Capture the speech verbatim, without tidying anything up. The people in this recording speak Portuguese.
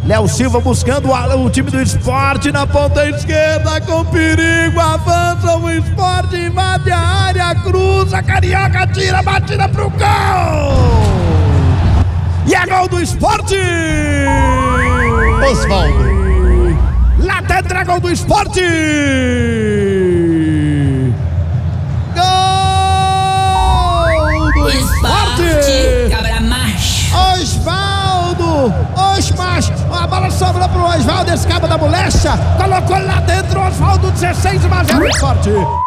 Léo Silva buscando o, o time do Sport na ponta esquerda com perigo, avança o Sport, invade a área, cruza, Carioca tira, batida pro gol! E é gol do Sport! Osvaldo. Lá dentro é gol do Sport! Gol do Sport! Cabra macho! Osvaldo! Osmar! A bola sobrou pro Osvaldo, esse cabo da moléstia, colocou lá dentro, Osvaldo, dezesseis a zero, Sport!